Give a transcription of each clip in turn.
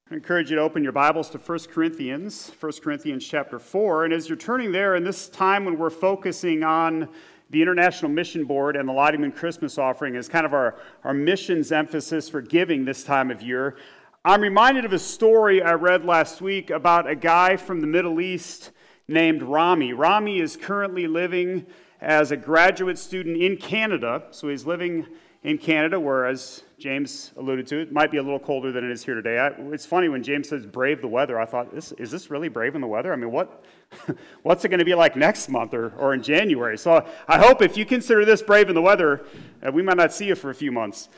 I encourage you to open your Bibles to 1 Corinthians chapter 4. And as you're turning there, in this time when we're focusing on the International Mission Board and the Lottie Moon Christmas offering as kind of our missions emphasis for giving this time of year, I'm reminded of a story I read last week about a guy from the Middle East named Rami. Rami is currently living as a graduate student in Canada. So he's living in Canada, where, as James alluded to, it might be a little colder than it is here today. It's funny when James says brave the weather, I thought, is this really braving the weather? I mean, what's it going to be like next month or in January? So I hope if you consider this braving the weather, we might not see you for a few months.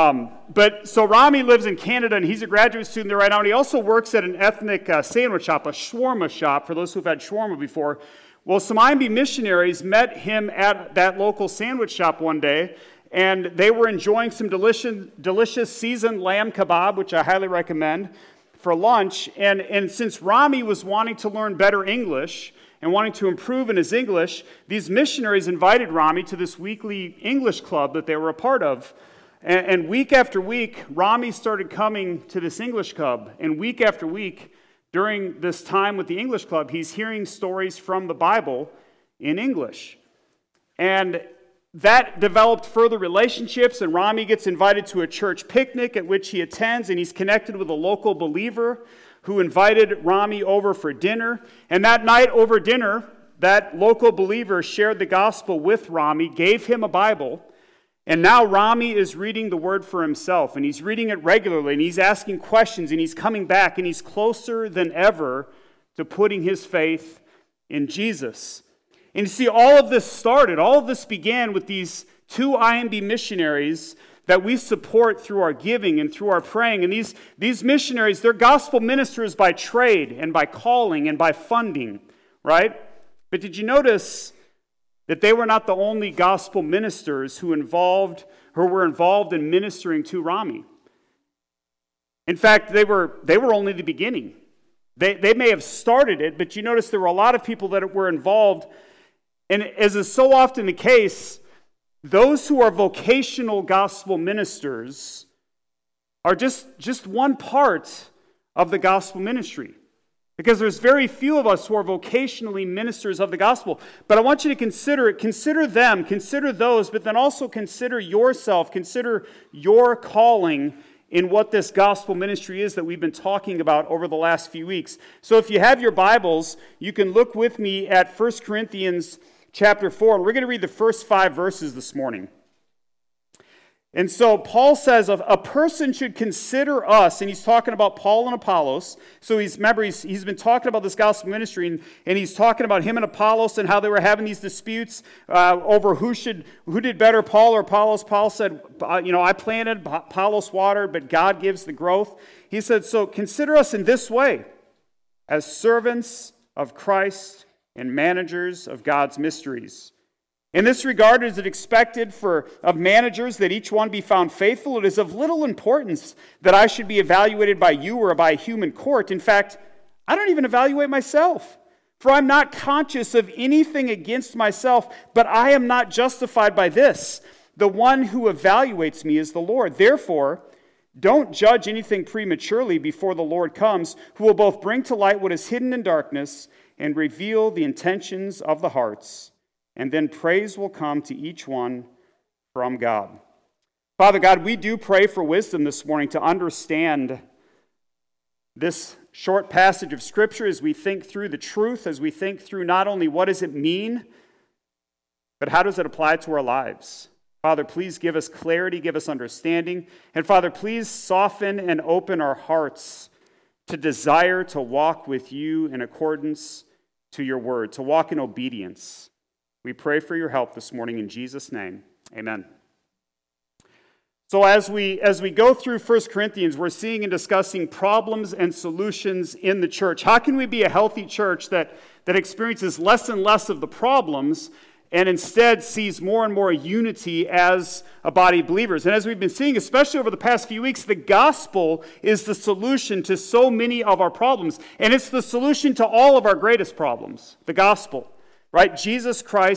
So Rami lives in Canada, and he's a graduate student there right now, and he also works at an ethnic sandwich shop, a shawarma shop, for those who've had shawarma before. Well, some IMB missionaries met him at that local sandwich shop one day, and they were enjoying some delicious seasoned lamb kebab, which I highly recommend, for lunch. And since Rami was wanting to learn better English and wanting to improve in his English, these missionaries invited Rami to this weekly English club that they were a part of. And week after week, Rami started coming to this English club. And week after week, during this time with the English club, he's hearing stories from the Bible in English. And that developed further relationships, and Rami gets invited to a church picnic at which he attends, and he's connected with a local believer who invited Rami over for dinner. And that night over dinner, that local believer shared the gospel with Rami, gave him a Bible, and now Rami is reading the word for himself, and he's reading it regularly, and he's asking questions, and he's coming back, and he's closer than ever to putting his faith in Jesus. And you see, all of this began with these two IMB missionaries that we support through our giving and through our praying. And these missionaries, they're gospel ministers by trade and by calling and by funding, right? But did you notice that they were not the only gospel ministers who were involved in ministering to Rami? In fact, they were only the beginning. They may have started it, but you notice there were a lot of people that were involved. And as is so often the case, those who are vocational gospel ministers are just one part of the gospel ministry. Because there's very few of us who are vocationally ministers of the gospel. But I want you to consider them, consider those, but then also consider yourself, consider your calling in what this gospel ministry is that we've been talking about over the last few weeks. So if you have your Bibles, you can look with me at 1 Corinthians chapter 4, and we're going to read the first 5 verses this morning. And so Paul says a person should consider us, and he's talking about Paul and Apollos. So he's been talking about this gospel ministry, and he's talking about him and Apollos and how they were having these disputes over who did better, Paul or Apollos. Paul said, I planted, Apollos watered, but God gives the growth. He said, so consider us in this way, as servants of Christ and managers of God's mysteries. In this regard, is it expected of managers that each one be found faithful? It is of little importance that I should be evaluated by you or by a human court. In fact, I don't even evaluate myself, for I'm not conscious of anything against myself, but I am not justified by this. The one who evaluates me is the Lord. Therefore, don't judge anything prematurely before the Lord comes, who will both bring to light what is hidden in darkness and reveal the intentions of the hearts. And then praise will come to each one from God. Father God, we do pray for wisdom this morning to understand this short passage of Scripture as we think through the truth, as we think through not only what does it mean, but how does it apply to our lives. Father, please give us clarity, give us understanding. And Father, please soften and open our hearts to desire to walk with you in accordance to your word, to walk in obedience. We pray for your help this morning in Jesus' name. Amen. So as we go through 1 Corinthians, we're seeing and discussing problems and solutions in the church. How can we be a healthy church that experiences less and less of the problems and instead sees more and more unity as a body of believers? And as we've been seeing, especially over the past few weeks, the gospel is the solution to so many of our problems. And it's the solution to all of our greatest problems, the gospel, right? Jesus Christ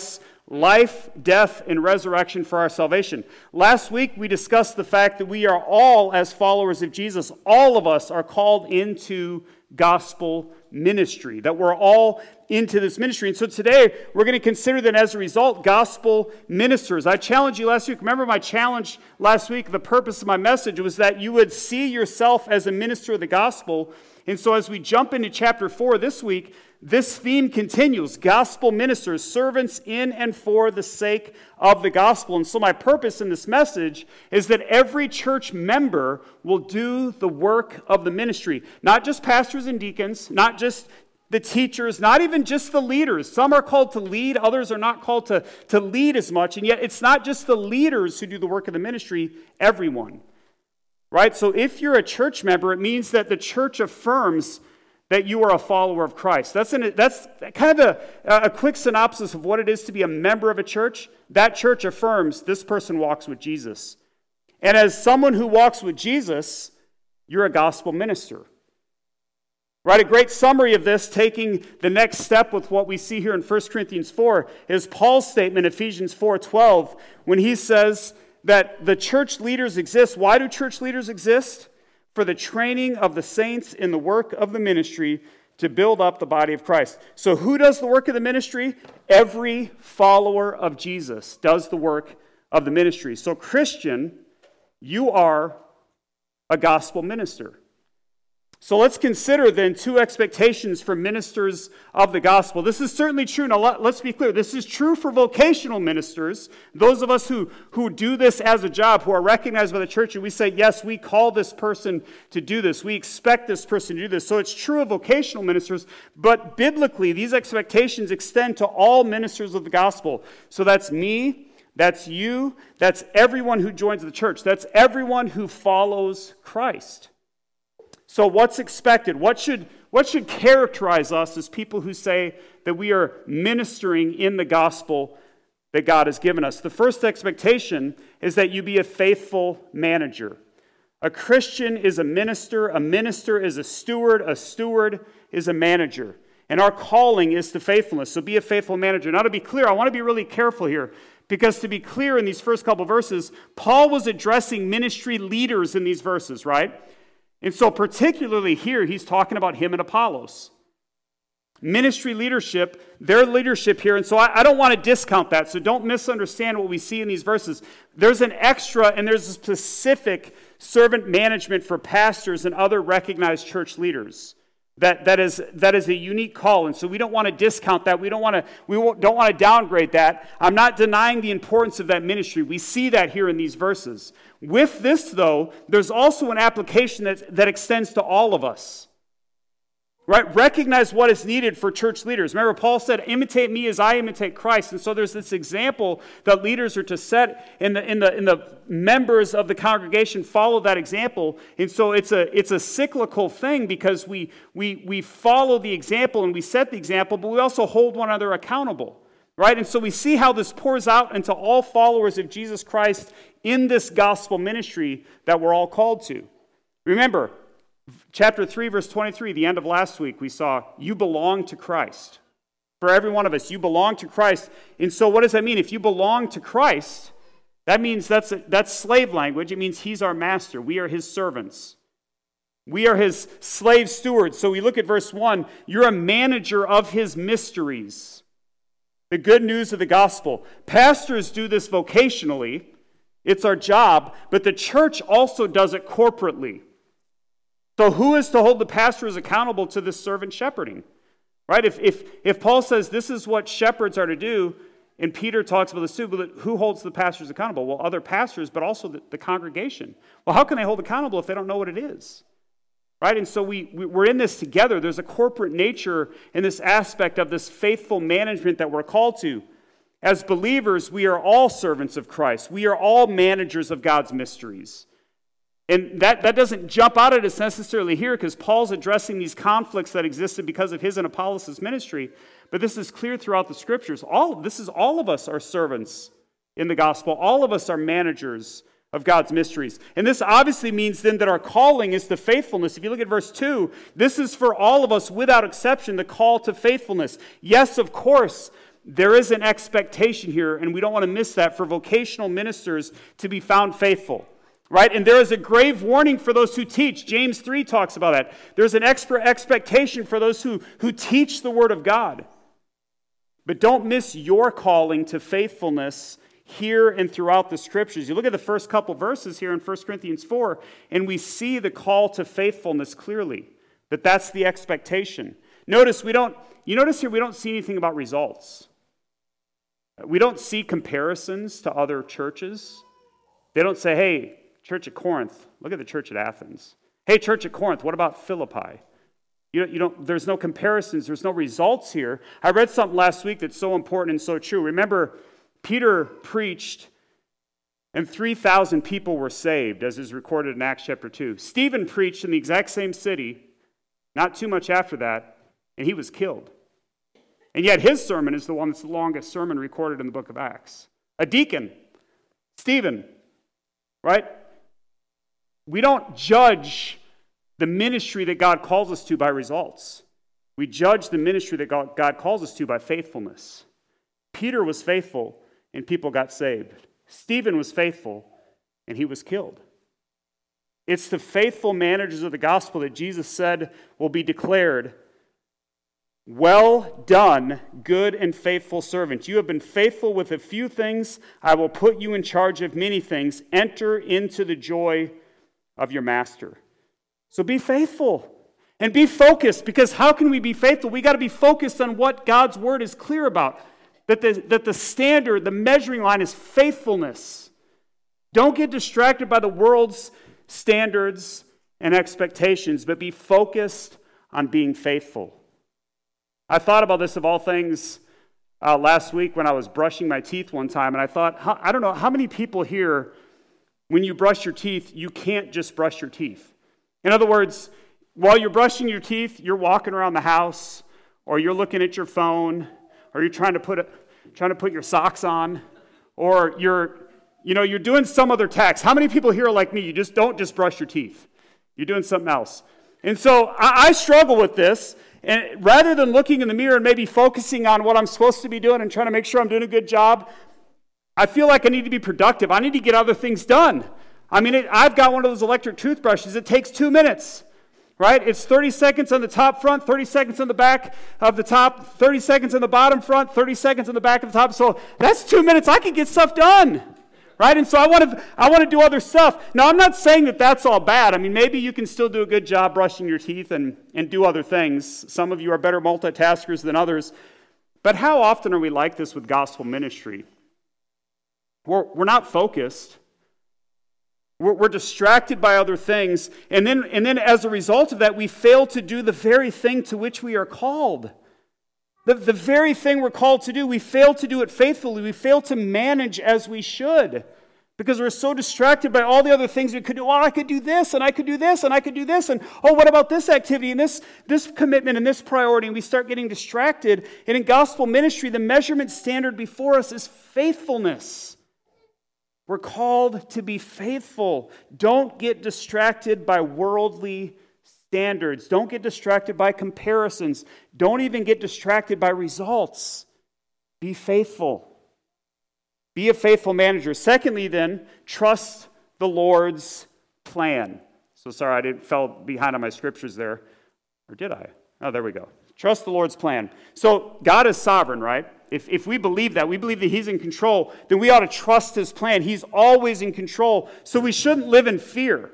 life, death, and resurrection for our salvation. Last week, we discussed the fact that we are all, as followers of Jesus, all of us are called into gospel ministry, that we're all into this ministry. And so today, we're going to consider that as a result, gospel ministers. I challenged you last week. Remember my challenge last week? The purpose of my message was that you would see yourself as a minister of the gospel. And so as we jump into chapter 4 this week, this theme continues. Gospel ministers, servants in and for the sake of the gospel. And so my purpose in this message is that every church member will do the work of the ministry. Not just pastors and deacons, not just the teachers, not even just the leaders. Some are called to lead, others are not called to lead as much. And yet it's not just the leaders who do the work of the ministry, everyone. Right? So if you're a church member, it means that the church affirms that you are a follower of Christ. That's kind of a quick synopsis of what it is to be a member of a church. That church affirms this person walks with Jesus. And as someone who walks with Jesus, you're a gospel minister. Right? A great summary of this, taking the next step with what we see here in 1 Corinthians 4, is Paul's statement in Ephesians 4:12, when he says that the church leaders exist. Why do church leaders exist? For the training of the saints in the work of the ministry to build up the body of Christ. So who does the work of the ministry? Every follower of Jesus does the work of the ministry. So Christian, you are a gospel minister. So let's consider then two expectations for ministers of the gospel. This is certainly true. Now let's be clear. This is true for vocational ministers, those of us who do this as a job, who are recognized by the church, and we say, yes, we call this person to do this. We expect this person to do this. So it's true of vocational ministers, but biblically, these expectations extend to all ministers of the gospel. So that's me, that's you, that's everyone who joins the church. That's everyone who follows Christ. So what's expected? What should characterize us as people who say that we are ministering in the gospel that God has given us? The first expectation is that you be a faithful manager. A Christian is a minister is a steward is a manager. And our calling is to faithfulness, so be a faithful manager. Now to be clear, I want to be really careful here, because to be clear in these first couple verses, Paul was addressing ministry leaders in these verses, right? And so particularly here, he's talking about him and Apollos. Ministry leadership, their leadership here. And so I don't want to discount that, so don't misunderstand what we see in these verses. There's an extra and there's a specific servant management for pastors and other recognized church leaders. That is a unique call, and so we don't want to discount that. We don't want to downgrade that. I'm not denying the importance of that ministry. We see that here in these verses. With this, though, there's also an application that extends to all of us. Right? Recognize what is needed for church leaders. Remember, Paul said, imitate me as I imitate Christ. And so there's this example that leaders are to set in the members of the congregation follow that example. And so it's a cyclical thing, because we follow the example and we set the example, but we also hold one another accountable. Right? And so we see how this pours out into all followers of Jesus Christ in this gospel ministry that we're all called to. Remember, chapter 3, verse 23, the end of last week, we saw, you belong to Christ. For every one of us, you belong to Christ. And so what does that mean? If you belong to Christ, that means that's slave language. It means he's our master. We are his servants. We are his slave stewards. So we look at verse 1. You're a manager of his mysteries. The good news of the gospel. Pastors do this vocationally. It's our job. But the church also does it corporately. So who is to hold the pastors accountable to this servant shepherding? Right? If Paul says this is what shepherds are to do, and Peter talks about this too, but who holds the pastors accountable? Well, other pastors, but also the congregation. Well, how can they hold accountable if they don't know what it is? Right? And so we're in this together. There's a corporate nature in this aspect of this faithful management that we're called to. As believers, we are all servants of Christ. We are all managers of God's mysteries. And that doesn't jump out at us necessarily here, because Paul's addressing these conflicts that existed because of his and Apollos' ministry. But this is clear throughout the scriptures. All of us are servants in the gospel. All of us are managers of God's mysteries. And this obviously means then that our calling is to faithfulness. If you look at verse 2, this is for all of us without exception, the call to faithfulness. Yes, of course, there is an expectation here, and we don't want to miss that, for vocational ministers to be found faithful. Right? And there is a grave warning for those who teach. James 3 talks about that. There's an expectation for those who teach the Word of God. But don't miss your calling to faithfulness here and throughout the Scriptures. You look at the first couple verses here in 1 Corinthians 4, and we see the call to faithfulness clearly. That's the expectation. Notice here we don't see anything about results. We don't see comparisons to other churches. They don't say, hey, Church at Corinth, look at the church at Athens. Hey, Church at Corinth, what about Philippi? There's no comparisons, there's no results here. I read something last week that's so important and so true. Remember, Peter preached and 3,000 people were saved, as is recorded in Acts chapter 2. Stephen preached in the exact same city, not too much after that, and he was killed. And yet his sermon is the one that's the longest sermon recorded in the book of Acts. A deacon, Stephen, right? We don't judge the ministry that God calls us to by results. We judge the ministry that God calls us to by faithfulness. Peter was faithful, and people got saved. Stephen was faithful, and he was killed. It's the faithful managers of the gospel that Jesus said will be declared, well done, good and faithful servant. You have been faithful with a few things. I will put you in charge of many things. Enter into the joy of your master. So be faithful and be focused, because how can we be faithful? We got to be focused on what God's word is clear about. That the standard, the measuring line is faithfulness. Don't get distracted by the world's standards and expectations, but be focused on being faithful. I thought about this of all things last week when I was brushing my teeth one time, and I thought, I don't know, how many people here, when you brush your teeth, you can't just brush your teeth? In other words, while you're brushing your teeth, you're walking around the house, or you're looking at your phone, or you're trying to put your socks on, or you're doing some other task. How many people here are like me? You just don't just brush your teeth. You're doing something else. And so I struggle with this. And rather than looking in the mirror and maybe focusing on what I'm supposed to be doing and trying to make sure I'm doing a good job, I feel like I need to be productive. I need to get other things done. I mean, I've got one of those electric toothbrushes. It takes 2 minutes, right? It's 30 seconds on the top front, 30 seconds on the back of the top, 30 seconds on the bottom front, 30 seconds on the back of the top. So that's 2 minutes. I can get stuff done, right? And so I want to do other stuff. Now, I'm not saying that that's all bad. I mean, maybe you can still do a good job brushing your teeth and do other things. Some of you are better multitaskers than others. But how often are we like this with gospel ministry? We're not focused. We're distracted by other things. And then as a result of that, we fail to do the very thing to which we are called. The very thing we're called to do, we fail to do it faithfully. We fail to manage as we should, because we're so distracted by all the other things we could do. Oh, I could do this, and I could do this, and I could do this, and oh, what about this activity, and this commitment, and this priority, and we start getting distracted. And in gospel ministry, the measurement standard before us is faithfulness. We're called to be faithful. Don't get distracted by worldly standards. Don't get distracted by comparisons. Don't even get distracted by results. Be faithful. Be a faithful manager. Secondly, then, trust the Lord's plan. So sorry, I fell behind on my scriptures there. Or did I? Oh, there we go. Trust the Lord's plan. So God is sovereign, right? If we believe that He's in control, then we ought to trust His plan. He's always in control. So we shouldn't live in fear.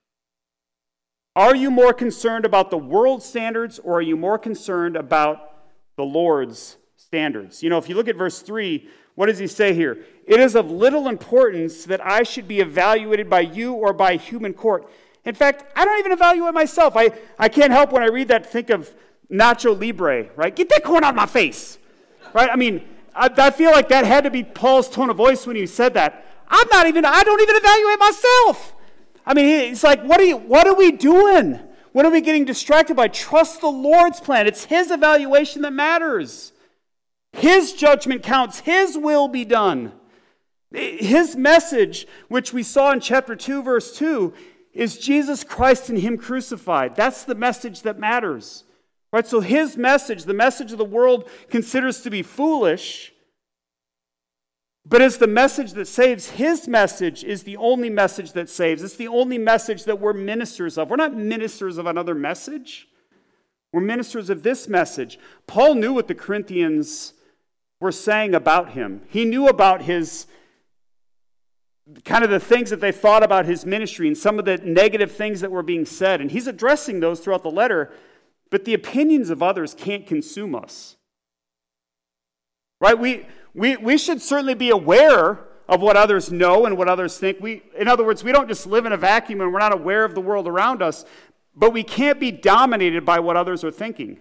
Are you more concerned about the world's standards, or are you more concerned about the Lord's standards? If you look at verse 3, what does he say here? It is of little importance that I should be evaluated by you or by human court. In fact, I don't even evaluate myself. I can't help when I read that think of Nacho Libre, right? Get that corn out of my face, right? I mean, I feel like that had to be Paul's tone of voice when he said that. I don't even evaluate myself. I mean, it's like, what are we doing? What are we getting distracted by? Trust the Lord's plan. It's His evaluation that matters. His judgment counts. His will be done. His message, which we saw in chapter 2, verse 2, is Jesus Christ and Him crucified. That's the message that matters. Right? So his message, the message of the world considers to be foolish, but it's the message that saves. His message is the only message that saves. It's the only message that we're ministers of. We're not ministers of another message. We're ministers of this message. Paul knew what the Corinthians were saying about him. He knew about his, kind of the things that they thought about his ministry and some of the negative things that were being said. And he's addressing those throughout the letter. But the opinions of others can't consume us. Right? We should certainly be aware of what others know and what others think. In other words, we don't just live in a vacuum and we're not aware of the world around us, but we can't be dominated by what others are thinking.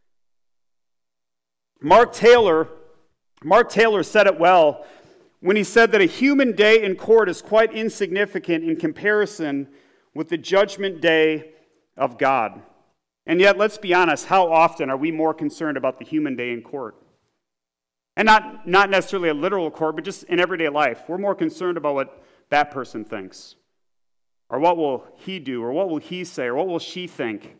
Mark Taylor said it well when he said that a human day in court is quite insignificant in comparison with the judgment day of God. And yet, let's be honest, how often are we more concerned about the human day in court? And not necessarily a literal court, but just in everyday life. We're more concerned about what that person thinks. Or what will he do? Or what will he say? Or what will she think?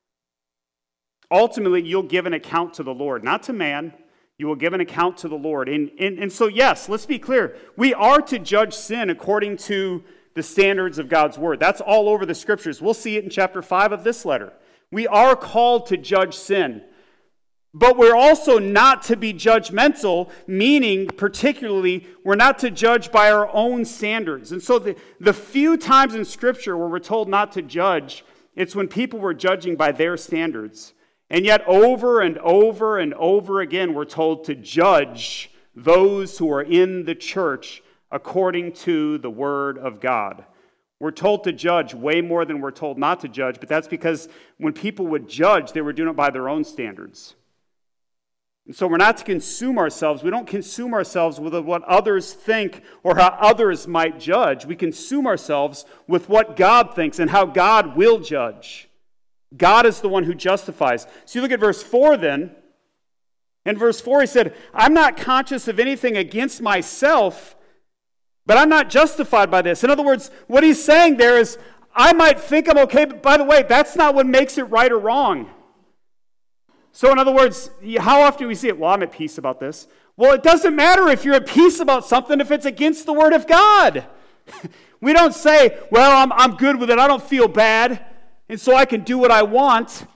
Ultimately, you'll give an account to the Lord, not to man. You will give an account to the Lord. And so, yes, let's be clear. We are to judge sin according to the standards of God's word. That's all over the scriptures. We'll see it in chapter 5 of this letter. We are called to judge sin. But we're also not to be judgmental, meaning particularly we're not to judge by our own standards. And so the few times in Scripture where we're told not to judge, it's when people were judging by their standards. And yet over and over and over again, we're told to judge those who are in the church according to the Word of God. We're told to judge way more than we're told not to judge, but that's because when people would judge, they were doing it by their own standards. And so we're not to consume ourselves. We don't consume ourselves with what others think or how others might judge. We consume ourselves with what God thinks and how God will judge. God is the one who justifies. So you look at verse 4 then. In verse 4 he said, I'm not conscious of anything against myself, but I'm not justified by this. In other words, what he's saying there is, I might think I'm okay, but by the way, that's not what makes it right or wrong. So in other words, how often do we see it? Well, I'm at peace about this. Well, it doesn't matter if you're at peace about something if it's against the Word of God. We don't say, well, I'm good with it. I don't feel bad, and so I can do what I want.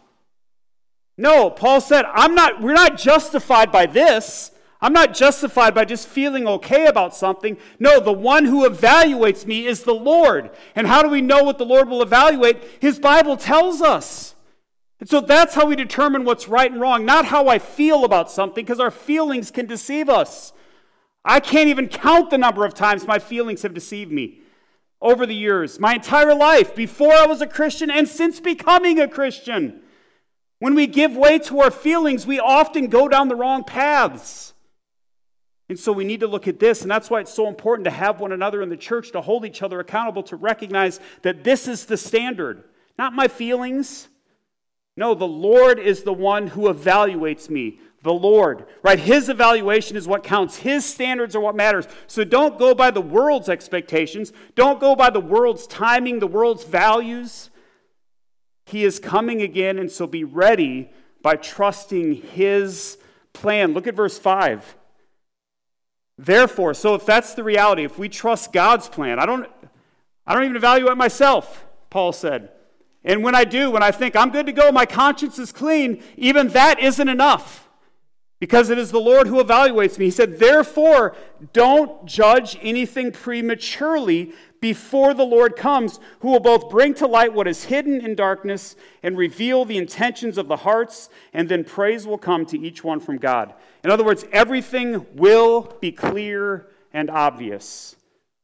No, Paul said, we're not justified by this. I'm not justified by just feeling okay about something. No, the one who evaluates me is the Lord. And how do we know what the Lord will evaluate? His Bible tells us. And so that's how we determine what's right and wrong, not how I feel about something, because our feelings can deceive us. I can't even count the number of times my feelings have deceived me over the years, my entire life, before I was a Christian and since becoming a Christian. When we give way to our feelings, we often go down the wrong paths. And so we need to look at this, and that's why it's so important to have one another in the church, to hold each other accountable, to recognize that this is the standard, not my feelings. No, the Lord is the one who evaluates me. The Lord, right? His evaluation is what counts. His standards are what matters. So don't go by the world's expectations. Don't go by the world's timing, the world's values. He is coming again, and so be ready by trusting His plan. Look at verse 5. Therefore, so if that's the reality, if we trust God's plan, I don't even evaluate myself, Paul said. And when I think I'm good to go, my conscience is clean, even that isn't enough. Because it is the Lord who evaluates me. He said, therefore, don't judge anything prematurely before the Lord comes, who will both bring to light what is hidden in darkness and reveal the intentions of the hearts, and then praise will come to each one from God. In other words, everything will be clear and obvious.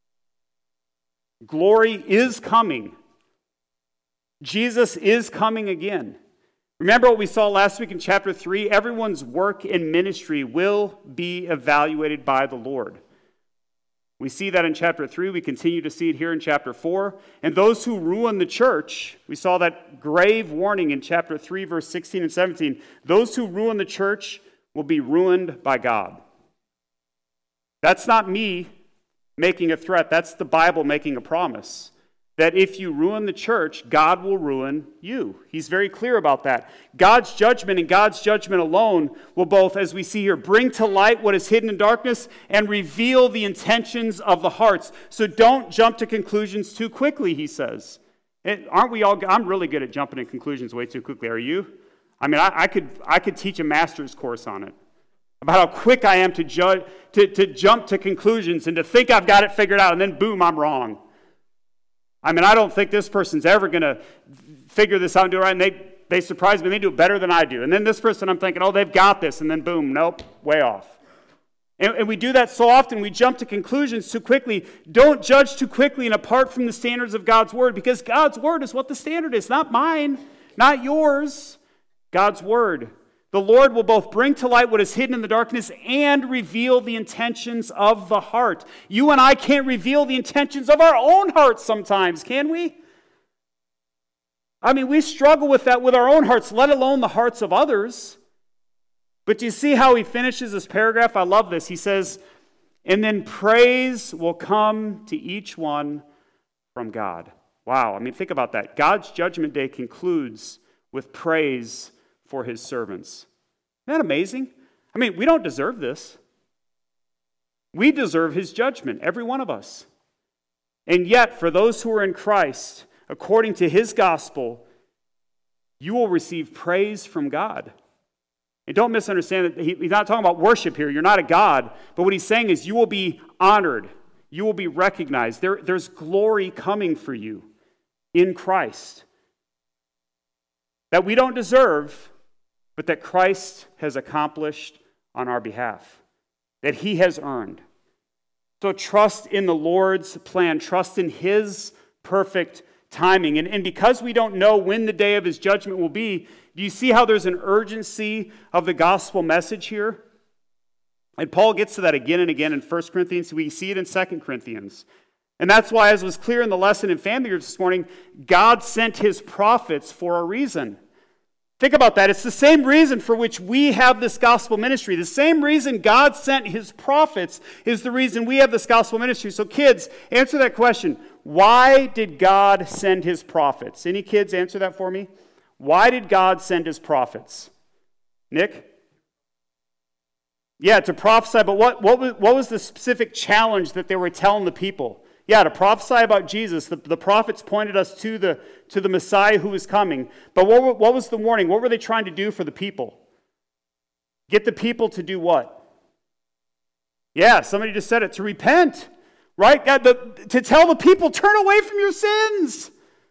Glory is coming. Jesus is coming again. Remember what we saw last week in chapter 3? Everyone's work and ministry will be evaluated by the Lord. We see that in chapter 3. We continue to see it here in chapter 4. And those who ruin the church, we saw that grave warning in chapter 3, verse 16 and 17. Those who ruin the church will be ruined by God. That's not me making a threat. That's the Bible making a promise. that if you ruin the church, God will ruin you. He's very clear about that. God's judgment and God's judgment alone will both, as we see here, bring to light what is hidden in darkness and reveal the intentions of the hearts. So don't jump to conclusions too quickly, he says. Aren't we all? I'm really good at jumping to conclusions way too quickly. Are you? I mean, I could teach a master's course on it, about how quick I am to jump to conclusions and to think I've got it figured out, and then boom, I'm wrong. I mean, I don't think this person's ever going to figure this out and do it right, and they surprise me. They do it better than I do. And then this person, I'm thinking, oh, they've got this, and then boom, nope, way off. And we do that so often. We jump to conclusions too quickly. Don't judge too quickly and apart from the standards of God's Word, because God's Word is what the standard is, not mine, not yours. God's Word. The Lord will both bring to light what is hidden in the darkness and reveal the intentions of the heart. You and I can't reveal the intentions of our own hearts sometimes, can we? I mean, we struggle with that with our own hearts, let alone the hearts of others. But do you see how he finishes this paragraph? I love this. He says, and then praise will come to each one from God. Wow, I mean, think about that. God's judgment day concludes with praise for his servants. Isn't that amazing? I mean, we don't deserve this. We deserve his judgment, every one of us. And yet, for those who are in Christ, according to his gospel, you will receive praise from God. And don't misunderstand that he's not talking about worship here. You're not a God. But what he's saying is you will be honored. You will be recognized. There's glory coming for you in Christ that we don't deserve, but that Christ has accomplished on our behalf, that he has earned. So trust in the Lord's plan. Trust in his perfect timing. And because we don't know when the day of his judgment will be, do you see how there's an urgency of the gospel message here? And Paul gets to that again and again in 1 Corinthians. We see it in 2 Corinthians. And that's why, as was clear in the lesson in family groups this morning, God sent his prophets for a reason. Think about that. It's the same reason for which we have this gospel ministry. The same reason God sent his prophets is the reason we have this gospel ministry. So kids, answer that question. Why did God send his prophets? Any kids answer that for me? Why did God send his prophets? Nick? Yeah, to prophesy, but what was the specific challenge that they were telling the people? Yeah, to prophesy about Jesus. The prophets pointed us to the Messiah who was coming. But what was the warning? What were they trying to do for the people? Get the people to do what? Yeah, somebody just said it. To repent. Right? God, to tell the people, turn away from your sins.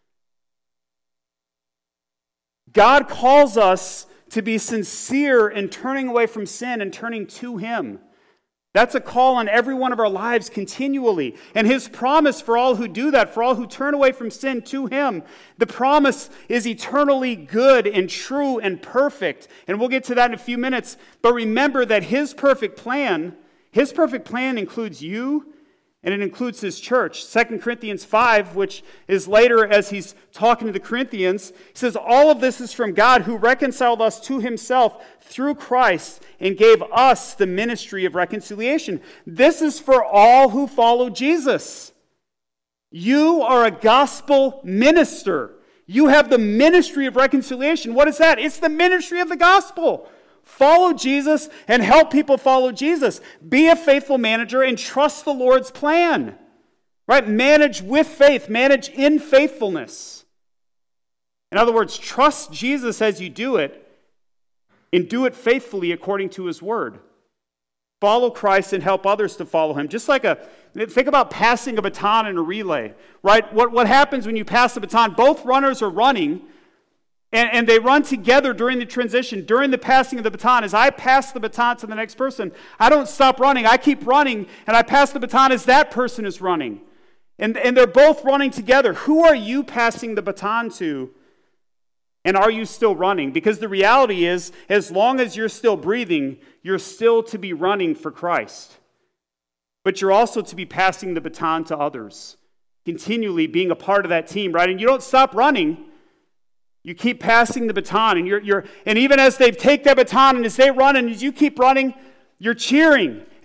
God calls us to be sincere in turning away from sin and turning to him. That's a call on every one of our lives continually. And his promise for all who do that, for all who turn away from sin to him, the promise is eternally good and true and perfect. And we'll get to that in a few minutes. But remember that his perfect plan includes you, and it includes his church. 2 Corinthians 5, which is later as he's talking to the Corinthians, he says, all of this is from God who reconciled us to himself through Christ and gave us the ministry of reconciliation. This is for all who follow Jesus. You are a gospel minister. You have the ministry of reconciliation. What is that? It's the ministry of the gospel. Follow Jesus and help people follow Jesus. Be a faithful manager and trust the Lord's plan. Right? Manage with faith. Manage in faithfulness. In other words, trust Jesus as you do it and do it faithfully according to his word. Follow Christ and help others to follow him. Just like think about passing a baton in a relay. Right? What happens when you pass the baton? Both runners are running. And they run together during the transition, during the passing of the baton. As I pass the baton to the next person, I don't stop running. I keep running, and I pass the baton as that person is running. And they're both running together. Who are you passing the baton to? And are you still running? Because the reality is, as long as you're still breathing, you're still to be running for Christ. But you're also to be passing the baton to others, continually being a part of that team, right? And you don't stop running. You keep passing the baton, and and even as they take that baton and as they run and as you keep running, you're cheering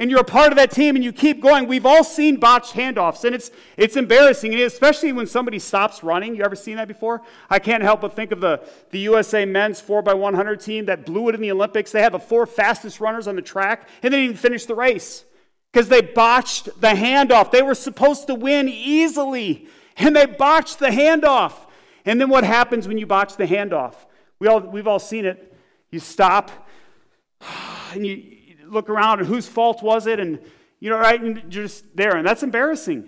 and you're a part of that team and you keep going. We've all seen botched handoffs, and it's embarrassing, and especially when somebody stops running. You ever seen that before? I can't help but think of the USA men's 4x100 team that blew it in the Olympics. They had the 4 fastest runners on the track, and they didn't even finish the race because they botched the handoff. They were supposed to win easily, and they botched the handoff. And then what happens when you botch the handoff? We've all seen it. You stop, and you look around, and whose fault was it? And, right, and you're just there, and that's embarrassing.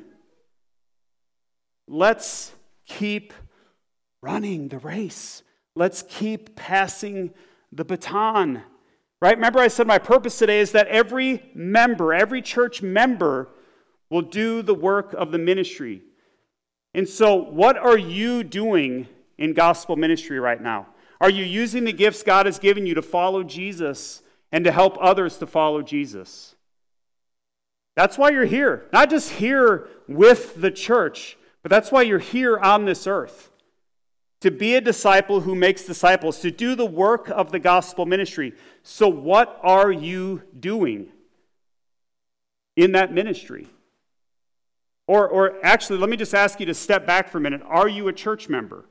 Let's keep running the race. Let's keep passing the baton, right? Remember I said my purpose today is that every church member will do the work of the ministry. And so what are you doing in gospel ministry right now? Are you using the gifts God has given you to follow Jesus and to help others to follow Jesus? That's why you're here. Not just here with the church, but that's why you're here on this earth. To be a disciple who makes disciples, to do the work of the gospel ministry. So what are you doing in that ministry? Or actually, let me just ask you to step back for a minute. Are you a church member?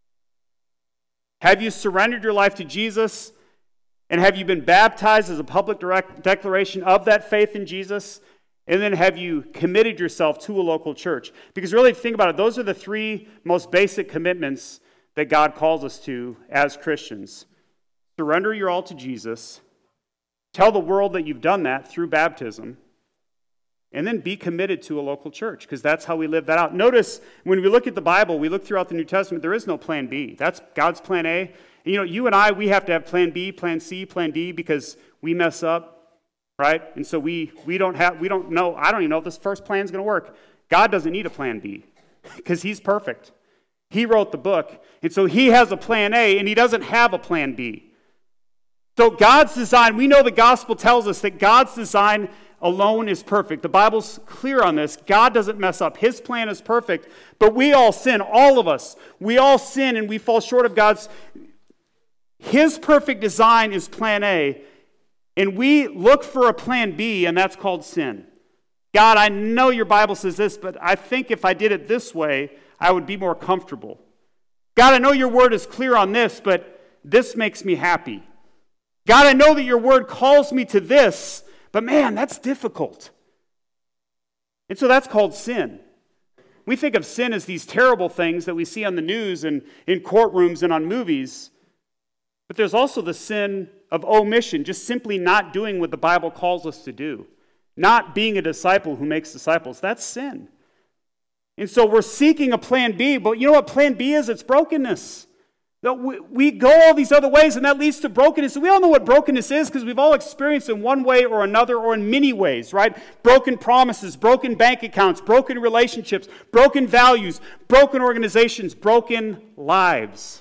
Have you surrendered your life to Jesus? And have you been baptized as a public declaration of that faith in Jesus? And then have you committed yourself to a local church? Because really, think about it, those are the 3 most basic commitments that God calls us to as Christians. Surrender your all to Jesus. Tell the world that you've done that through baptism. And then be committed to a local church, because that's how we live that out. Notice, when we look at the Bible, we look throughout the New Testament, there is no plan B. That's God's plan A. And, you and I, we have to have plan B, plan C, plan D, because we mess up, right? And so we don't know, I don't even know if this first plan is going to work. God doesn't need a plan B, because he's perfect. He wrote the book, and so he has a plan A, and he doesn't have a plan B. So God's design, we know the gospel tells us that God's design alone is perfect. The Bible's clear on this. God doesn't mess up. His plan is perfect, but we all sin, all of us. We all sin, and we fall short of God's. His perfect design is plan A, and we look for a plan B, and that's called sin. God, I know your Bible says this, but I think if I did it this way, I would be more comfortable. God, I know your word is clear on this, but this makes me happy. God, I know that your word calls me to this, but man, that's difficult. And so that's called sin. We think of sin as these terrible things that we see on the news and in courtrooms and on movies. But there's also the sin of omission, just simply not doing what the Bible calls us to do. Not being a disciple who makes disciples. That's sin. And so we're seeking a plan B, but you know what plan B is? It's brokenness. We go all these other ways, and that leads to brokenness. And we all know what brokenness is because we've all experienced it in one way or another, or in many ways, right? Broken promises, broken bank accounts, broken relationships, broken values, broken organizations, broken lives.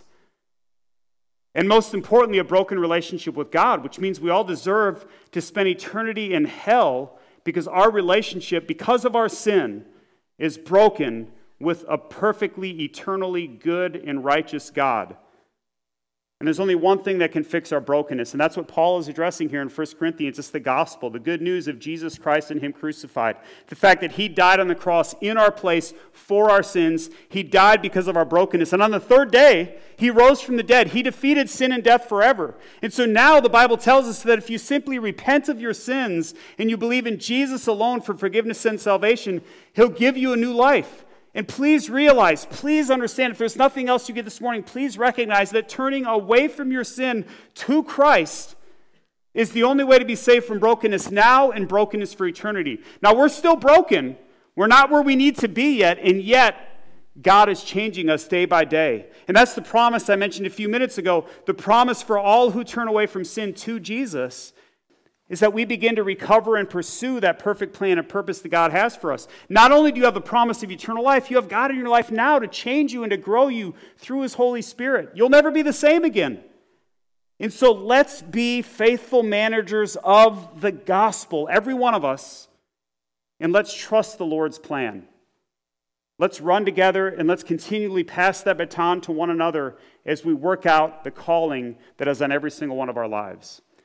And most importantly, a broken relationship with God, which means we all deserve to spend eternity in hell because our relationship, because of our sin, is broken with a perfectly, eternally good and righteous God. And there's only one thing that can fix our brokenness, and that's what Paul is addressing here in 1 Corinthians. It's the gospel, the good news of Jesus Christ and him crucified. The fact that he died on the cross in our place for our sins. He died because of our brokenness. And on the 3rd day, he rose from the dead. He defeated sin and death forever. And so now the Bible tells us that if you simply repent of your sins and you believe in Jesus alone for forgiveness and salvation, he'll give you a new life. And please realize, please understand, if there's nothing else you get this morning, please recognize that turning away from your sin to Christ is the only way to be saved from brokenness now and brokenness for eternity. Now, we're still broken. We're not where we need to be yet, and yet God is changing us day by day. And that's the promise I mentioned a few minutes ago, the promise for all who turn away from sin to Jesus is that we begin to recover and pursue that perfect plan and purpose that God has for us. Not only do you have the promise of eternal life, you have God in your life now to change you and to grow you through his Holy Spirit. You'll never be the same again. And so let's be faithful managers of the gospel, every one of us, and let's trust the Lord's plan. Let's run together and let's continually pass that baton to one another as we work out the calling that is on every single one of our lives.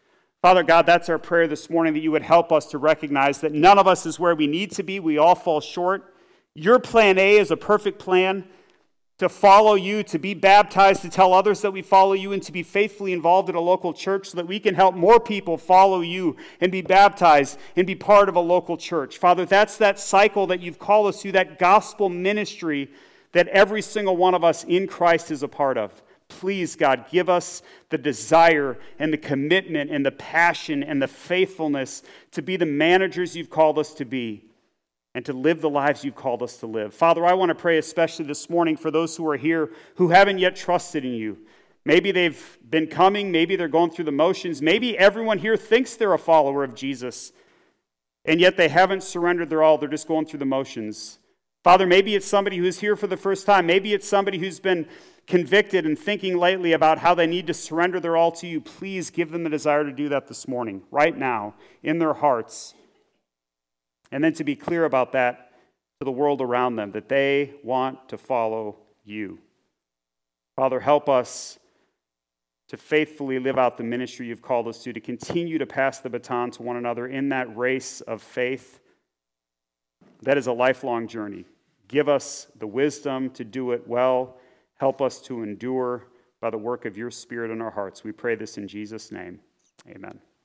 Father God, that's our prayer this morning, that you would help us to recognize that none of us is where we need to be. We all fall short. Your plan A is a perfect plan: to follow you, to be baptized, to tell others that we follow you, and to be faithfully involved in a local church so that we can help more people follow you and be baptized and be part of a local church. Father, that's that cycle that you've called us to, that gospel ministry that every single one of us in Christ is a part of. Please, God, give us the desire and the commitment and the passion and the faithfulness to be the managers you've called us to be and to live the lives you've called us to live. Father, I want to pray especially this morning for those who are here who haven't yet trusted in you. Maybe they've been coming, maybe they're going through the motions, maybe everyone here thinks they're a follower of Jesus, and yet they haven't surrendered their all, they're just going through the motions. Father, maybe it's somebody who's here for the first time, maybe it's somebody who's been convicted and thinking lately about how they need to surrender their all to you. Please give them the desire to do that this morning, right now, in their hearts. And then to be clear about that to the world around them, that they want to follow you. Father, help us to faithfully live out the ministry you've called us to continue to pass the baton to one another in that race of faith. That is a lifelong journey. Give us the wisdom to do it well. Help us to endure by the work of your Spirit in our hearts. We pray this in Jesus' name. Amen.